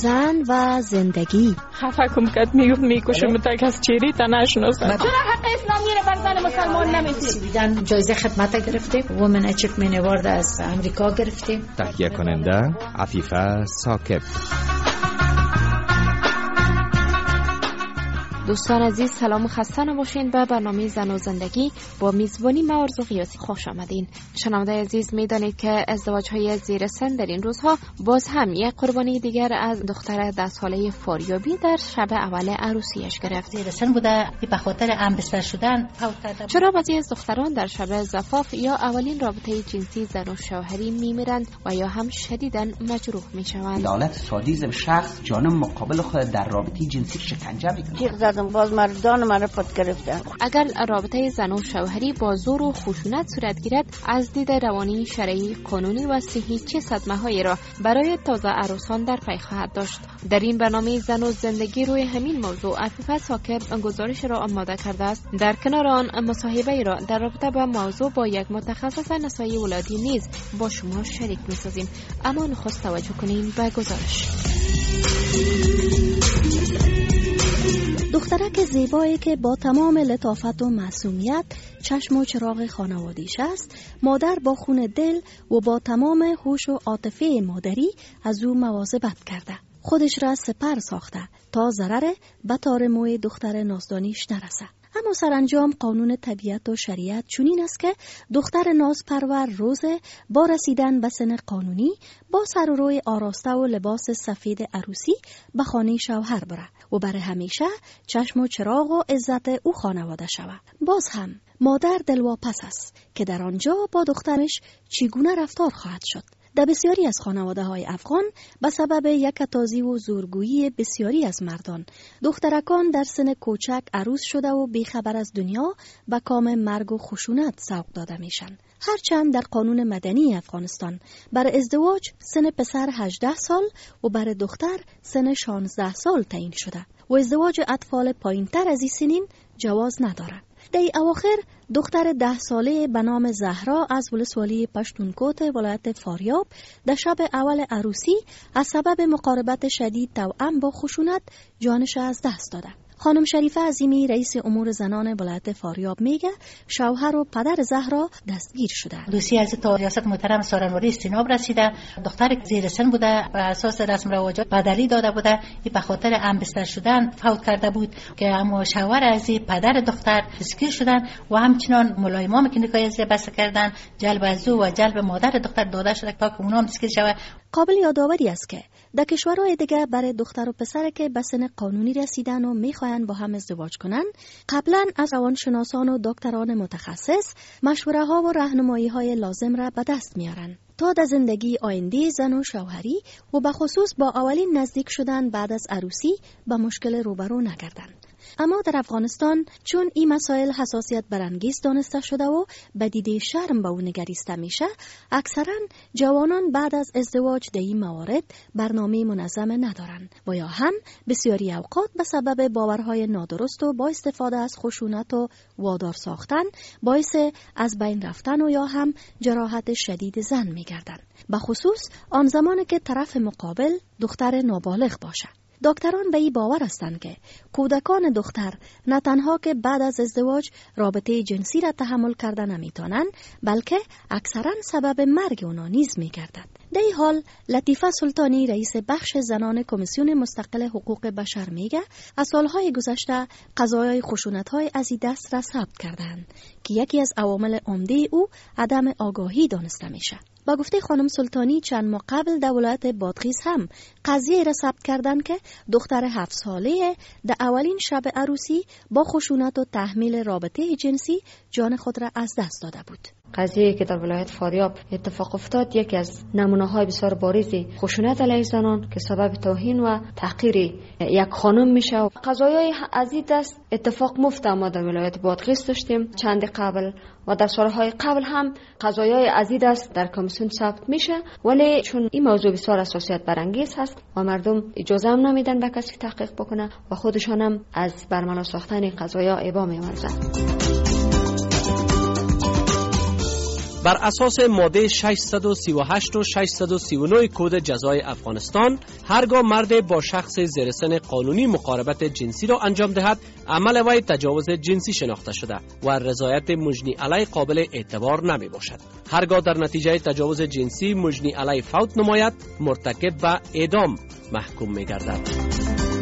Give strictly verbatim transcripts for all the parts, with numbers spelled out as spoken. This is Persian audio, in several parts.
زن و زندگی. خفه کم کد میگفت میکشم تا کس چیری تا نشناسد. چرا حق اسلامی رو بر زن مسلمان نمیدید؟ دیدن جایزه خدمت گرفتیم، وومن اچیومنت اوارد از امریکا گرفتیم. تهیه کننده عفیفه ساکت. دوستان عزیز سلام و خسته نباشین. به برنامه زن و زندگی با میزبانی من آرزو غیاثی خوش آمدین. شنونده عزیز میدانید که ازدواج‌های زیر سن در این روزها باز هم یک قربانی دیگر از دختر ده ساله فاریابی در شب اول عروسیش گرفت. زیر سن بوده، به خاطر همبستر شدن فوت کرده. چرا بعضی از دختران در شب زفاف یا اولین رابطه جنسی زن و شوهری میمیرند و یا هم شدیداً مجروح میشوند؟ دولت سادیزم شخص جانم مقابل خود در رابطه جنسی شکنجه میکنه. باز مردان من رو پد گرفتن. اگر رابطه زن و شوهری با زور و خشونت صورت گیرد، از دید روانی، شرعی، قانونی و صحی چه صدمه‌هایی را برای تازه عروسان در پی خواهد داشت؟ در این برنامه زن و زندگی روی همین موضوع عفیفه ساکت گزارش را آماده کرده است. در کنار آن مصاحبه را در رابطه با موضوع با یک متخصص نسای ولادی نیز با شما شریک می‌سازیم. اما نخست توجه کنیم به گزارش. دخترک زیبایی که با تمام لطافت و معصومیت چشم و چراغ خانوادیش است، مادر با خون دل و با تمام هوش و عاطفه مادری از او مواظبت کرده. خودش را سپر ساخته تا ضرر به تار موی دختر نازدانیش نرسه. اما سرانجام قانون طبیعت و شریعت چنین است که دختر نازپرور روز با رسیدن به سن قانونی با سر و روی آراسته و لباس سفید عروسی به خانه شوهر بره و برای همیشه چشم و چراغ و عزت او خانواده شود. باز هم مادر دلواپس است که در آنجا با دخترش چگونه رفتار خواهد شد. در بسیاری از خانواده های افغان به سبب یکتازی و زورگویی بسیاری از مردان، دخترکان در سن کوچک عروس شده و بیخبر از دنیا به کام مرگ و خشونت سوق داده میشن. هرچند در قانون مدنی افغانستان برای ازدواج سن پسر هجده سال و برای دختر سن شانزده سال تعیین شده و ازدواج اطفال پایین تر از این سنین جواز ندارد. در اواخر دختر ده ساله به نام زهرا از ولسوالی پشتونکوت ولایت فاریاب در شب اول عروسی از سبب مقاربت شدید توأم با خشونت جانش از دست داده. خانم شریفه عظیمی رئیس امور زنان ولایت فاریاب میگه شوهر و پدر زهرا دستگیر شده. دوسیه از تا ریاست محترم سارنوری استیناب رسیده. دختر زیر سن بوده، بر اساس رسم رواجات بدلی داده بوده. این به خاطر همبستر شدن فوت کرده بود که اما شوهر از پدر دختر دستگیر شدن و همچنان ملایمامی که نکای از بس کردن جلب از او و جلب مادر دختر داده شده تا که اونا هم دستگیر شوه. قابل یادآوری است که در کشورهای دیگه برای دختر و پسر که به سن قانونی رسیدن و میخواین با هم ازدواج کنن، قبلا از روانشناسان و دکتران متخصص مشوره ها و راهنمایی های لازم را به دست میارن تا در زندگی آینده زن و شوهری و به خصوص با اولین نزدیک شدن بعد از عروسی به مشکل روبرو نگردن. اما در افغانستان چون این مسائل حساسیت برانگیز دانسته شده و به دیده شرم به او نگریسته میشه، اکثرا جوانان بعد از ازدواج در این موارد برنامه منظم ندارن و یا هم بسیاری اوقات به سبب باورهای نادرست و با استفاده از خشونت و وادار ساختن باعث از بین رفتن و یا هم جراحت شدید زن میگردن، به خصوص آن زمان که طرف مقابل دختر نابالغ باشه. دکتران به این باور هستند که کودکان دختر نه تنها که بعد از ازدواج رابطه جنسی را تحمل کردن نمیتونن، بلکه اکثرا سبب مرگ اونا نیز میگردد. در این حال لطیفه سلطانی رئیس بخش زنان کمیسیون مستقل حقوق بشر میگه از سالهای گذشته قضایای خشونت‌های از این دست را ثبت کردند که یکی از عوامل عمده او عدم آگاهی دانسته میشه. با گفته خانم سلطانی چند ماه قبل در ولایت بادغیس هم قضیه را ثبت کردن که دختر هفت ساله در اولین شب عروسی با خشونت و تحمیل رابطه جنسی جان خود را از دست داده بود. قضیه که در ولایت فاریاب اتفاق افتاد یکی از نمونه‌های بسیار بارز خشونت علیه زنان که سبب توهین و تحقیر یک خانم میشه. قضایای از این دست اتفاق مفت ما در ولایت بادغیس داشتیم چند قبل و در سالهای قبل هم قضایای از این دست در کمیسیون ثبت میشه، ولی چون این موضوع بسیار حساسیت برانگیز هست و مردم اجازه هم نمیدن به کسی تحقیق بکنه و خودشان هم از برملا ساختن قضایا ابا می‌ورزند. بر اساس ماده ششصد و سی و هشت و ششصد و سی و نه کد جزای افغانستان، هرگاه مرد با شخص زیر سن قانونی مقاربت جنسی را انجام دهد، عمل وی تجاوز جنسی شناخته شده و رضایت مجنی علی قابل اعتبار نمی باشد. هرگاه در نتیجه تجاوز جنسی مجنی علی فوت نماید، مرتکب به اعدام محکوم می گردد.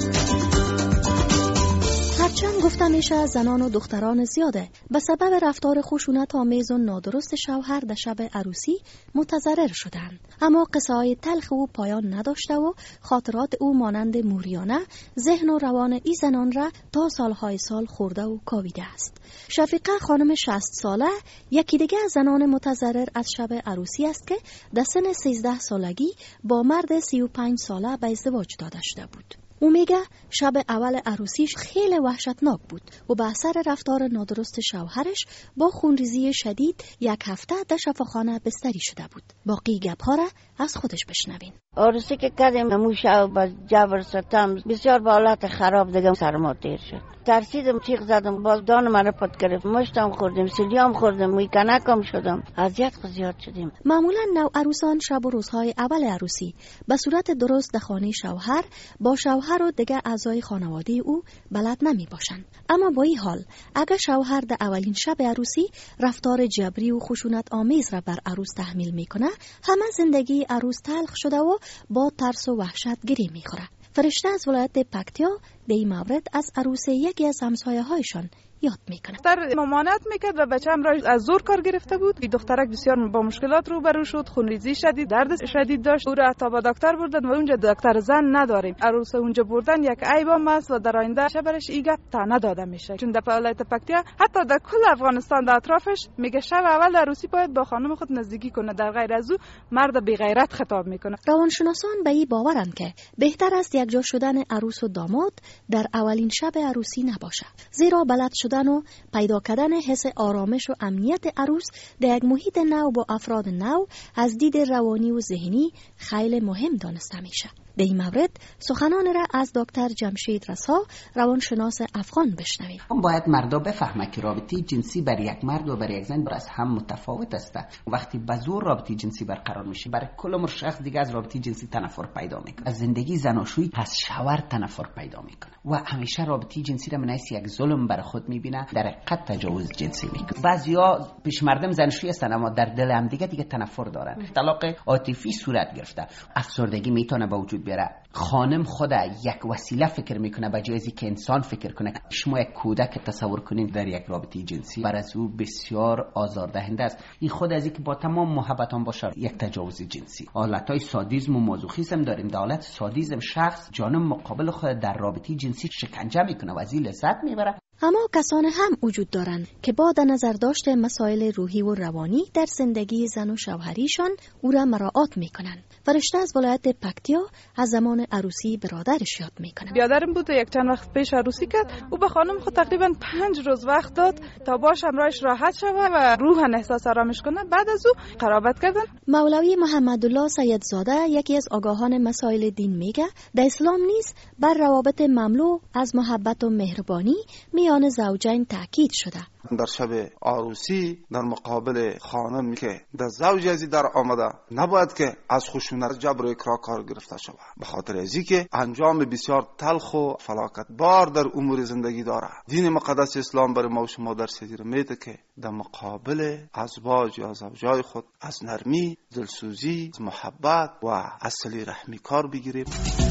هرچند گفته میشه زنان و دختران زیاده به سبب رفتار خشونت آمیز و نادرست شوهر در شب عروسی متضرر شدند، اما قصه های تلخ او پایان نداشته و خاطرات او مانند موریانه ذهن و روان ای زنان را تا سالهای سال خورده و کاویده است. شفیقه خانم شصت ساله یکی دیگه از زنان متضرر از شب عروسی است که در سن سیزده سالگی با مرد سی و پنج ساله به ازدواج داده شده بود. او میگه شب اول عروسیش خیلی وحشتناک بود و به اثر رفتار نادرست شوهرش با خونریزی شدید یک هفته در شفاخانه بستری شده بود. باقی گپ‌ها را از خودش بشنوین. عروسی که کردیم همون شب با جبر ستم بسیار با حالت خراب دیگه سرما تیر شد. ترسیدم، تیغ زدم، باز دان من پد گرفت، مشتم خوردیم، سیلیام خوردم، میکنکم شدم، اذیت زیاد شدیم. معمولا نو عروسان شب و روزهای اول عروسی به صورت درست در خانه شوهر با شوهر و دیگه اعضای خانواده او بلد نمی باشند. اما با این حال اگر شوهر در اولین شب عروسی رفتار جبری و خشونت آمیز را بر عروس تحمیل میکنه، همه زندگی عروس تلخ شده و با ترس و وحشت گری میخوره. فرشته از ولایت پکتیا به این مورد از عروس یکی از همسایه هایشان یاد میکنه. دختر ممانعت میکرد و بچه‌م را از زور کار گرفته بود. این دخترک بسیار با مشکلات روبرو شد، خونریزی شدید، درد شدید داشت. او را حتی با دکتر بردن و اونجا دکتر زن نداریم. عروس اونجا بردن یک عیبم است و در آینده شبرش ایگه تا نداده میشه. چون در ولایت پکتیا حتی در کل افغانستان در اطرافش میگه شب اول عروسی باید با خانم خود نزدیکی کنه، در غیر از او مرد بی غیرت خطاب میکنه. روانشناسان به این باورند که بهتر است یک جا شدن عروس و داماد در اولین شب عروسی نباشه، زیرا بلد شدن و پیدا کردن حس آرامش و امنیت عروس در یک محیط نو با افراد نو از دید روانی و ذهنی خیلی مهم دانسته میشه. به این مورد سخنان را از دکتر جمشید رسا، روانشناس افغان بشنویم. باید مردا بفهمه که رابطه جنسی بر یک مرد و بر یک زن از هم متفاوت است. وقتی به زور رابطه جنسی برقرار میشه، برای کل عمر شخص دیگه از رابطه جنسی تنفر پیدا میکنه. از زندگی زناشویی پس شوهر تنفر پیدا میکنه و همیشه رابطه جنسی را منیس یک ظلم برای خود میبینه، در حقیقت تجاوز جنسی میکنه. بعضیا پیش مردم زناشویی هستن اما در دل هم دیگه دیگه تنفر دارن. طلاق عاطفی صورت گرفته، افسردگی میتونه به وجود بیاره. خانم خود یک وسیله فکر میکنه به جای از اینکه انسان فکر کنه. شما یک کودک تصور کنین در یک رابطه جنسی، بر از او بسیار آزاردهنده است. این خود از اینکه با تمام محبتان باشه یک تجاوز جنسی. حالتهای سادیسم و مازوخیسم داریم. در حالت سادیسم شخص جانب مقابل خود در رابطه جنسی شکنجه میکنه و از این لذت میبره. اما کسان هم وجود دارند که با در نظر داشته مسائل روحی و روانی در زندگی زن و شوهریشان او را مراعات میکنند. فرشته از ولایت پکتیا از زمان عروسی برادرش یاد میکنه. بیادرم بود و یک چند وقت پیش عروسی کرد. او به خانم خود تقریبا پنج روز وقت داد تا باش همراهش راحت شود و روحن احساس آرامش کنه. بعد از او قرابت کردن. مولوی محمدالله سیدزاده یکی از آگاهان مسائل دین میگه در اسلام نیز بر روابط مملو از محبت و مهربانی میان زوجین تاکید شده. در شب عروسی در مقابل خانم که در زوج ازی در آمده نباید که از خشونت جبر و اکراه کار گرفته شود، به خاطر ازی که انجام بسیار تلخ و فلاکت بار در امور زندگی داره. دین مقدس اسلام برای ما و شما در سیدیر میده که در مقابل ازواج یا زوجای خود از نرمی، دلسوزی، محبت و از صله رحمی کار بگیریم.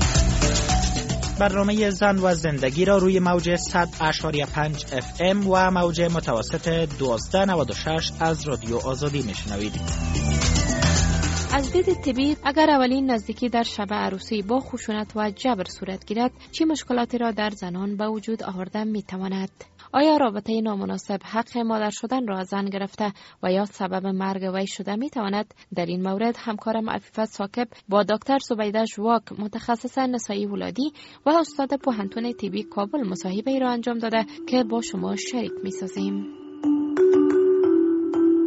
برنامه زن و زندگی را روی موج صد اشاری پنج اف ام و موج متوسط دوازده نود و شش از رادیو آزادی میشنوید. از دید طبی اگر اولین نزدیکی در شب عروسی با خشونت و جبر صورت گیرد، چه مشکلاتی را در زنان به وجود آورده میتواند؟ آیا رابطه نامناسب حق مادر شدن را زن گرفته و یا سبب مرگ وی شده میتواند؟ در این مورد همکارم عفیفه ساکب با دکتر زبیده ژواک متخصص نسایی ولادی و استاد پوهنتون طبی کابل مصاحبه ای را انجام داده که با شما شریک میسازیم.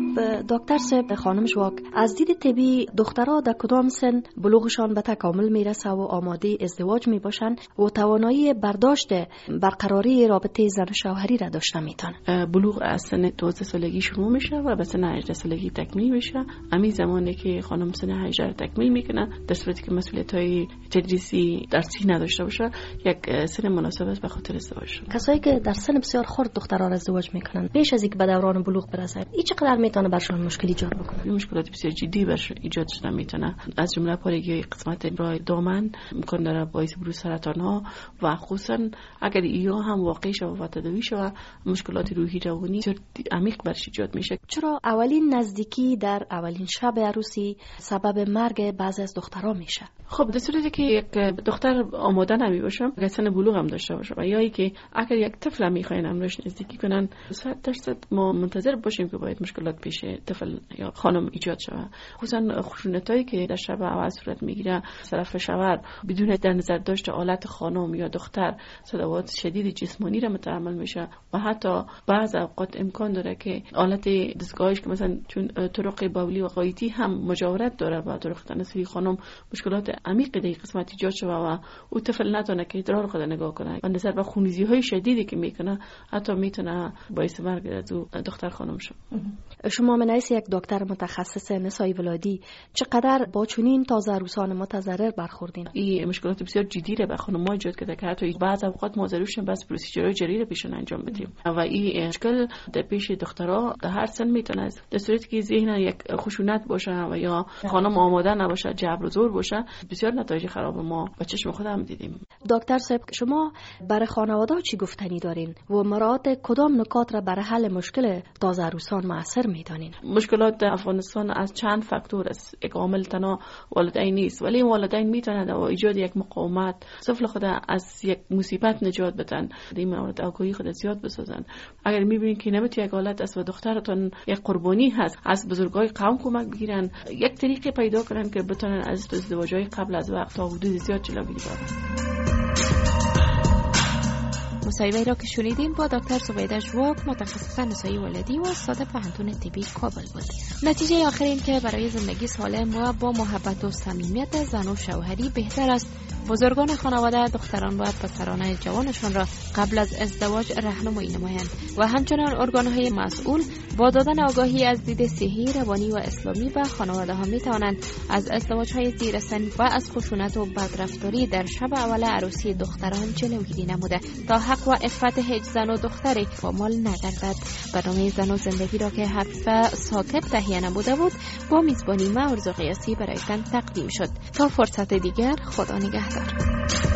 دکتر صاحب خانم شواک، از دید طبی دخترها در کدام سن بلوغشان به تکامل میرسه و آماده ازدواج میباشن و توانایی برداشت برقراری رابطه زن و شوهری را داشته میتونن؟ بلوغ از سن دوازده سالگی شروع میشه و به سن هجده سالگی تکمیل میشه. همین زمانی که خانم سن هجده تکمیل میکنه، در صورتی که مسئولیت‌های تدریسی درسی نداشته باشه، یک سن مناسب است به خاطر ازدواج. کسایی که در سن بسیار خرد دخترها را ازدواج میکنن پیش از اینکه به دوران بلوغ برسن، این چقدر میتونه برشون مشکل ایجاد بکنه؟ این مشکلات بسیار جدی برش ایجاد شده میتونه، از جمله پارگی قسمت راه دامن امکان داره باعث بروز سرطان ها و خصوصا اگر ایو هم واقع شود و تداوی شود مشکلات روحی روانی عمیق برش ایجاد میشه. چرا اولین نزدیکی در اولین شب عروسی سبب مرگ بعضی از دخترها میشه؟ خب در صورتی که یک دختر آماده نمی باشه، اگر سن بلوغ هم داشته باشه و یا ای که اگر یک طفل میخواین امروز نزدیکی کنن، صد درصد ما منتظر باشیم که باید مشکلات پیش طفل یا خانم ایجاد شود. خصوصا خشونتایی که در شب اول صورت میگیره طرف شوهر بدون در نظر داشته حالت خانم یا دختر صدمات شدید جسمانی را متحمل میشه و حتی بعض اوقات امکان داره که حالت دستگاهش که مثلا چون طرق بولی و غایطی هم مجاورت داره با طرق تناسلی خانم، مشکلات عمیق در قسمت ایجاد شده و او طفل نتونه که ادرار خود نگاه کنه و نظر به خونریزی های شدیدی که میکنه حتی میتونه باعث مرگ از دختر خانم شه. شما من ایس یک دکتر متخصص نسای ولادی چقدر با چنین تازه عروسان متضرر برخوردین؟ این مشکلات بسیار جدی را به خانم‌ها ایجاد کرده که حتی بعض اوقات ما ضرورشون بس پروسیجرهای جدید پیشون انجام بدیم و این مشکل در پیش دخترها در هر سن میتونه است. در صورتی که ذهن یک خشونت باشه و یا خانم آماده نباشه، جبر و زور باشه، بسیار نتایج خراب ما با چشم خود هم دیدیم. دکتر صاحب شما برای خانواده چی گفتنی دارین و مراعات کدام نکات را برای حل مشکل تازه عروسان مؤثر میدانین؟ مشکلات افغانستان از چند فاکتور است. یک عامل تنها والدین نیست، ولی والدین میتونند با ایجاد یک مقاومت طفل خود از یک مصیبت نجات بدن. در این مورد آگاهی خود زیاد بسازن. اگر میبینین که نمیتونی یک حالت است و دخترتون یک قربانی هست، از بزرگای قوم کمک بگیرن، یک طریقه پیدا کنن که بتونن از ازدواج‌های قبل از وقت تا حدود زیاد جلوگیری کنن. مصاحبه را که شنیدین با دکتر زبیده ژواک، متخصص نسایی ولادی و استاد پهنتون طبی کابل بود. نتیجه آخر این که برای زندگی سالم و با محبت و صمیمیت زن و شوهری بهتر است بزرگان خانواده دختران و پسران جوانشان را قبل از ازدواج راهنمایی نمایند و همچنان ارگان‌های مسئول با دادن آگاهی از دید صحی، روانی و اسلامی به خانواده ها می توانند از ازدواج‌های زیر سن و از خشونت و بدرفتاری در شب اول عروسی دختران جلوگیری نموده تا حق و عفت هیچ زن و دختری پامال نگردد. برنامه زن و زندگی را که حفیظه ثاقب تهیه نموده بود با میزبانی من ارزو قیاسی برایتان تقدیم شد. تا فرصت دیگر، خدا نگهدار.